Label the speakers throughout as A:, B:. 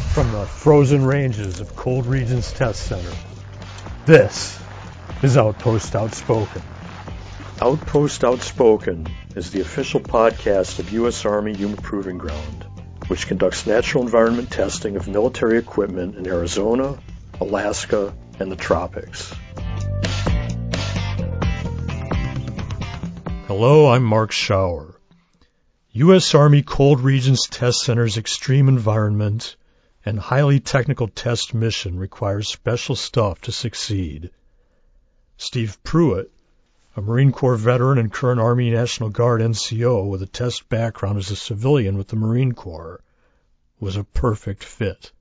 A: From the frozen ranges of Cold Regions Test Center, this is Outpost Outspoken. Outpost Outspoken is the official podcast of U.S. Army Yuma Proving Ground, which conducts natural environment testing of military equipment in Arizona, Alaska, and the tropics. Hello, I'm Mark Schauer. U.S. Army Cold Regions Test Center's extreme environment and highly technical test mission requires special stuff to succeed. Steve Pruitt, a Marine Corps veteran and current Army National Guard NCO with a test background as a civilian with the Marine Corps, was a perfect fit.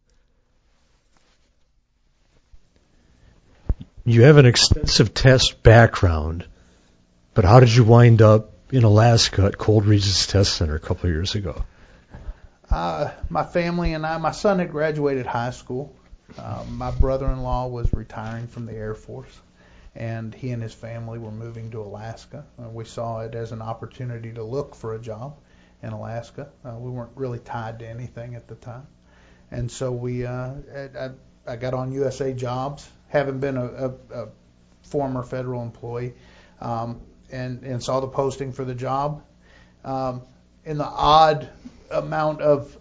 A: You have an extensive test background, but how did you wind up in Alaska at Cold Regions Test Center a couple of years ago?
B: My family and I, my son had graduated high school. My brother-in-law was retiring from the Air Force, and he and his family were moving to Alaska. We saw it as an opportunity to look for a job in Alaska. We weren't really tied to anything at the time. And so I got on USA Jobs, having been a former federal employee, and saw the posting for the job. In the odd amount of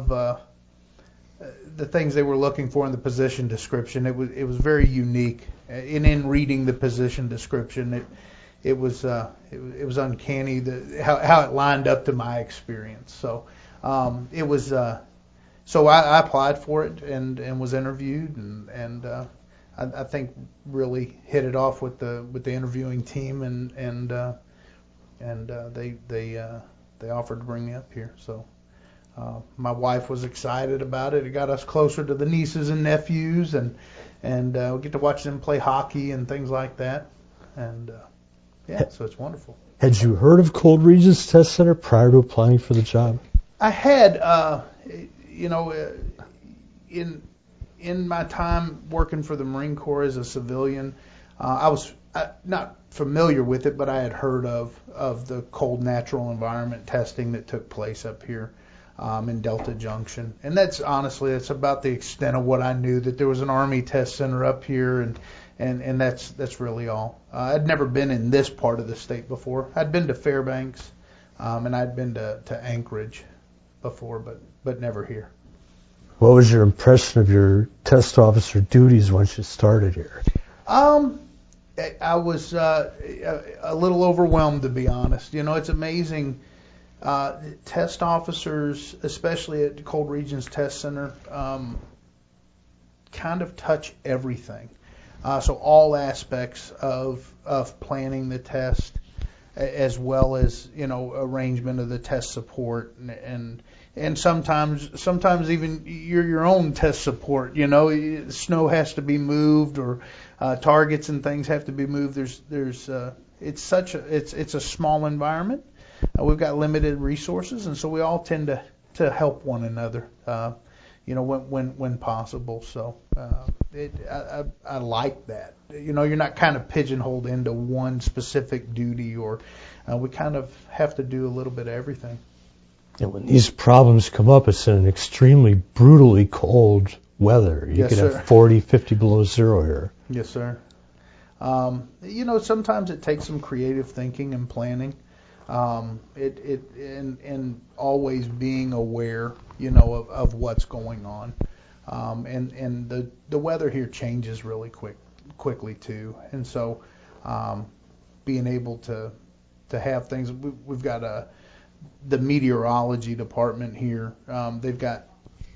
B: the things they were looking for in the position description, it was very unique. And in reading the position description, it was uncanny how it lined up to my experience. So so I applied for it and was interviewed and I think really hit it off with the interviewing team and they offered to bring me up here. So my wife was excited about it. It got us closer to the nieces and nephews and we get to watch them play hockey and things like that. And so it's wonderful.
A: Had you heard of Cold Regions Test Center prior to applying for the job?
B: I had, in my time working for the Marine Corps as a civilian, I was not familiar with it, but I had heard of the cold natural environment testing that took place up here in Delta Junction. And that's about the extent of what I knew, that there was an Army test center up here, and that's really all. I'd never been in this part of the state before. I'd been to Fairbanks, and I'd been to Anchorage before, but never here.
A: What was your impression of your test officer duties once you started here?
B: I was a little overwhelmed, to be honest. It's amazing. Test officers, especially at Cold Regions Test Center, kind of touch everything. So all aspects of planning the test, as well as arrangement of the test support and sometimes even your own test support. Snow has to be moved or targets and things have to be moved. It's a small environment. We've got limited resources, and so we all tend to help one another. When possible. So I like that. You're not kind of pigeonholed into one specific duty, or we kind of have to do a little bit of everything.
A: And when these problems come up, it's in an extremely brutally cold weather. You could have 40, 50 below zero here.
B: Yes, sir. Sometimes it takes some creative thinking and planning. And always being aware, of what's going on. And the weather here changes really quickly too. And so, being able to have things, we've got the meteorology department here. They've got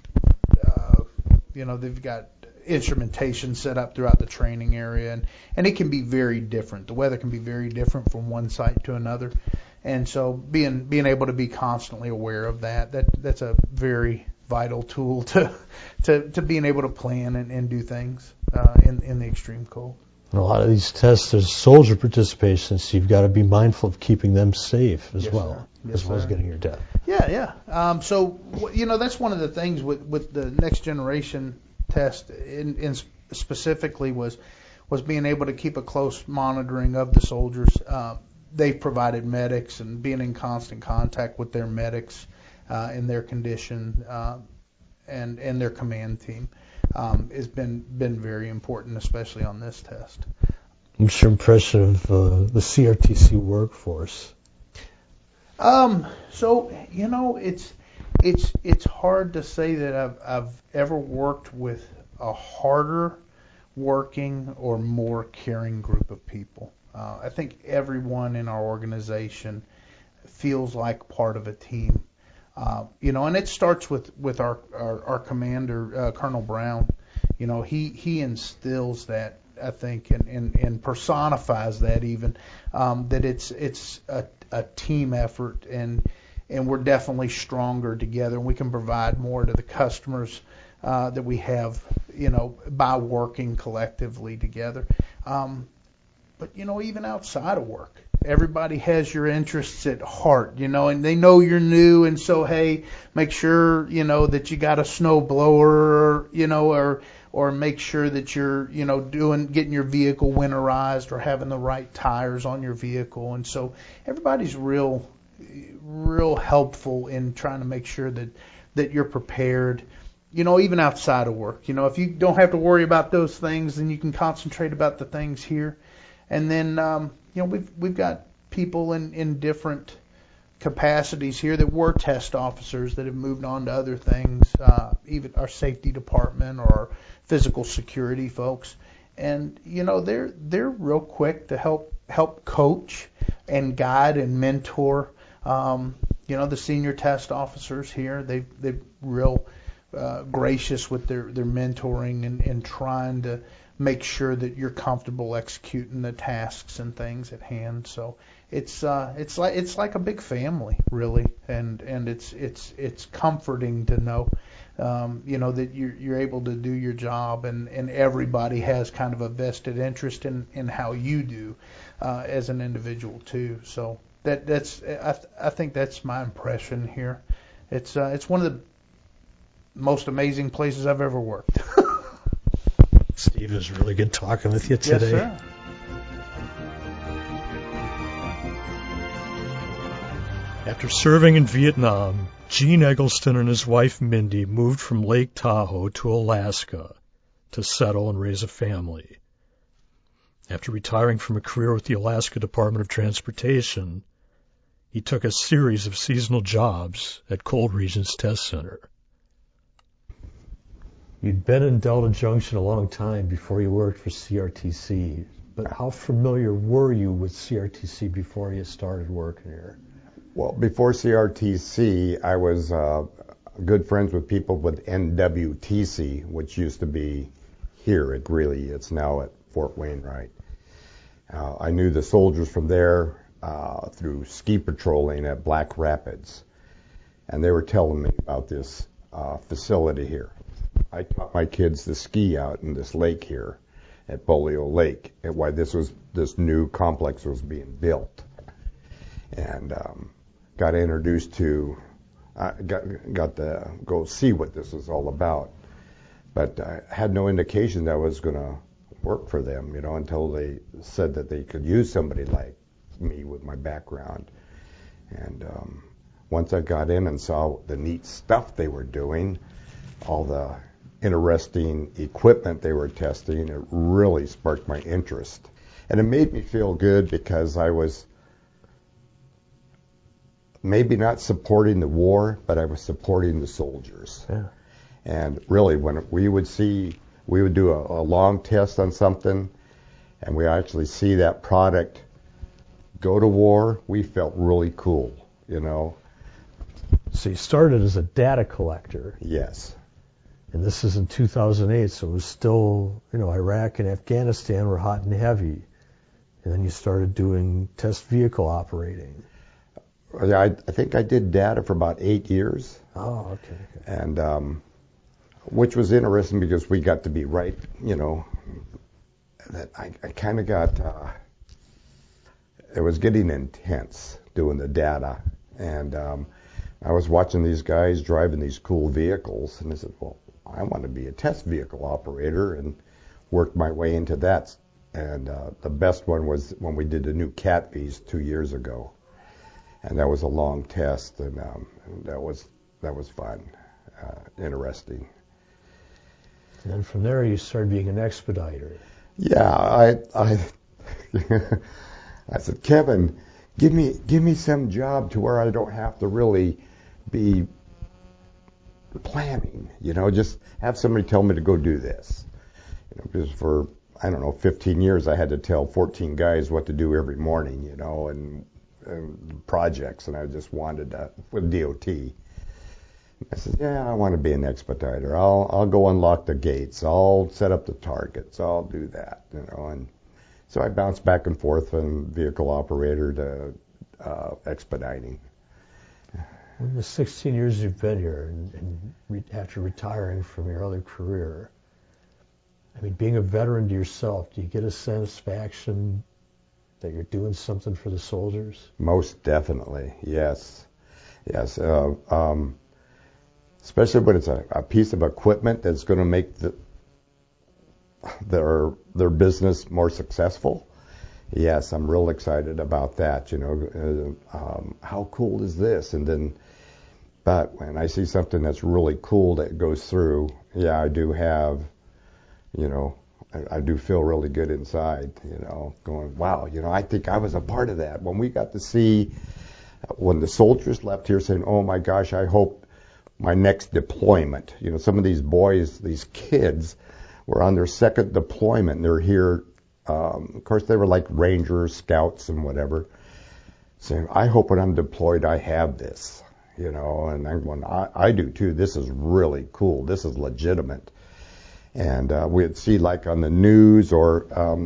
B: instrumentation set up throughout the training area, and it can be very different. The weather can be very different from one site to another. And so being able to be constantly aware of that's a very vital tool to being able to plan and do things in the extreme cold.
A: And a lot of these tests, there's soldier participation, so you've got to be mindful of keeping them safe as well, as well as getting your depth.
B: Yeah. So that's one of the things with the next generation test, in specifically was being able to keep a close monitoring of the soldiers. They've provided medics and being in constant contact with their medics in their condition. and their command team has been very important, especially on this test.
A: What's your impression of the CRTC workforce?
B: So it's hard to say that I've ever worked with a harder working or more caring group of people. I think everyone in our organization feels like part of a team. And it starts with our commander, Colonel Brown. He instills that, I think, and personifies that even, that it's a team effort, and we're definitely stronger together, and we can provide more to the customers that we have, by working collectively together. But even outside of work, everybody has your interests at heart, and they know you're new, and so hey, make sure that you got a snow blower, or make sure that you're getting your vehicle winterized or having the right tires on your vehicle, and so everybody's real helpful in trying to make sure that you're prepared. Even outside of work, if you don't have to worry about those things, then you can concentrate about the things here. And then, we've got people in different capacities here that were test officers that have moved on to other things, even our safety department or our physical security folks. And, they're real quick to help coach and guide and mentor, the senior test officers here. They're real gracious with their mentoring and trying to make sure that you're comfortable executing the tasks and things at hand. So it's like a big family, really, and it's comforting to know that you're able to do your job, and everybody has kind of a vested interest in how you do as an individual too. So I think that's my impression here. It's one of the most amazing places I've ever worked.
A: Steve, it was really good talking with you today.
B: Yes, sir.
A: After serving in Vietnam, Gene Eggleston and his wife Mindy moved from Lake Tahoe to Alaska to settle and raise a family. After retiring from a career with the Alaska Department of Transportation, he took a series of seasonal jobs at Cold Regions Test Center. You'd been in Delta Junction a long time before you worked for CRTC, but how familiar were you with CRTC before you started working here?
C: Well, before CRTC, I was good friends with people with NWTC, which used to be here at Greeley. It's now at Fort Wainwright. I knew the soldiers from there through ski patrolling at Black Rapids, and they were telling me about this facility here. I taught my kids to ski out in this lake here at Bolio Lake, and why this new complex was being built, and got introduced to, got to go see what this was all about, but I had no indication that I was going to work for them, until they said that they could use somebody like me with my background, and once I got in and saw the neat stuff they were doing, all the interesting equipment they were testing, it really sparked my interest. And it made me feel good because I was maybe not supporting the war, but I was supporting the soldiers.
A: Yeah.
C: And really, when we would do a long test on something, and we actually see that product go to war, we felt really cool,
A: So you started as a data collector.
C: Yes.
A: And this is in 2008, so it was still, Iraq and Afghanistan were hot and heavy. And then you started doing test vehicle operating.
C: I think I did data for about 8 years.
A: Oh, okay.
C: And which was interesting because we got to be right, that I kind of got, it was getting intense doing the data. And I was watching these guys driving these cool vehicles, and I said, well, I want to be a test vehicle operator, and worked my way into that. And the best one was when we did the new CATVs 2 years ago, and that was a long test, and that was fun. interesting.
A: And then from there, you started being an expediter.
C: Yeah, I said, Kevin, give me some job to where I don't have to really be planning. Just have somebody tell me to go do this. Because for, I don't know, 15 years I had to tell 14 guys what to do every morning, and projects, and I just wanted to, with DOT. I said, yeah, I want to be an expediter. I'll go unlock the gates. I'll set up the targets. I'll do that, and so I bounced back and forth from vehicle operator to expediting.
A: In the 16 years you've been here, and after retiring from your other career, I mean, being a veteran to yourself, do you get a satisfaction that you're doing something for the soldiers?
C: Most definitely, yes. Especially when it's a piece of equipment that's going to make their business more successful. Yes, I'm real excited about that. How cool is this? But when I see something that's really cool that goes through, yeah, I do have, I do feel really good inside, going, wow, I think I was a part of that. When we got to see, when the soldiers left here saying, oh my gosh, I hope my next deployment, some of these boys, these kids were on their second deployment. They're here, of course they were like Rangers, Scouts and whatever, saying, I hope when I'm deployed I have this, and I'm going, I do too. This is really cool. This is legitimate. And we'd see like on the news or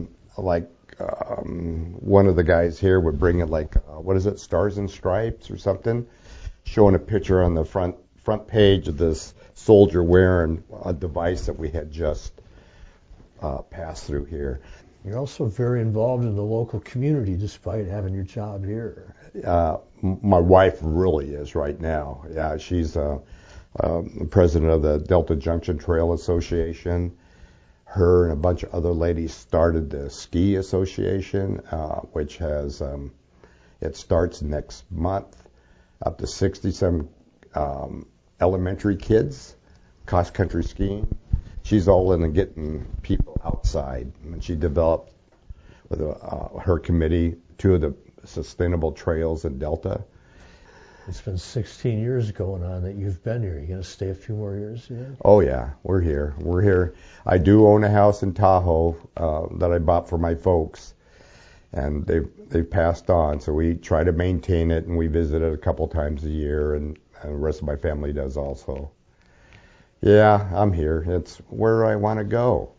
C: one of the guys here would bring it like, what is it, Stars and Stripes or something, showing a picture on the front page of this soldier wearing a device that we had just passed through here.
A: You're also very involved in the local community despite having your job here.
C: My wife really is right now. Yeah, she's president of the Delta Junction Trail Association. Her and a bunch of other ladies started the Ski Association, which has, it starts next month, up to 67 elementary kids, cross-country skiing. She's all in and getting people outside. And she developed, with her committee, 2 of the sustainable trails in Delta.
A: It's been 16 years going on that you've been here. You going to stay a few more years here?
C: Oh, yeah. We're here. I do own a house in Tahoe that I bought for my folks. And they've passed on, so we try to maintain it, and we visit it a couple times a year, and the rest of my family does also. Yeah, I'm here. It's where I want to go,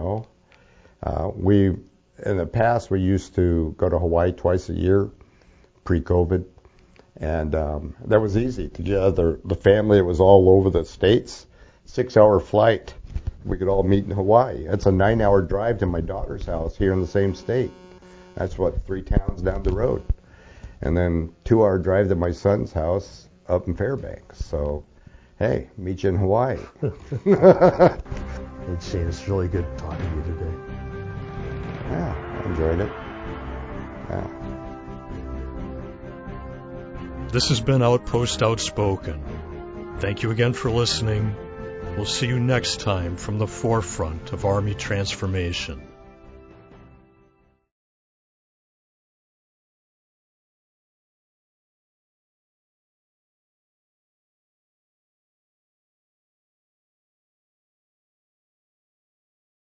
C: In the past, we used to go to Hawaii twice a year, pre-COVID, and that was easy. Together, the family, it was all over the States, 6-hour flight. We could all meet in Hawaii. It's a 9-hour drive to my daughter's house here in the same state. That's 3 towns down the road. And then 2-hour drive to my son's house up in Fairbanks. So, hey, meet you in Hawaii.
A: Hey, Shane, it's really good talking to you today.
C: Yeah, I enjoyed it. Yeah.
A: This has been Outpost Outspoken. Thank you again for listening. We'll see you next time from the forefront of Army transformation.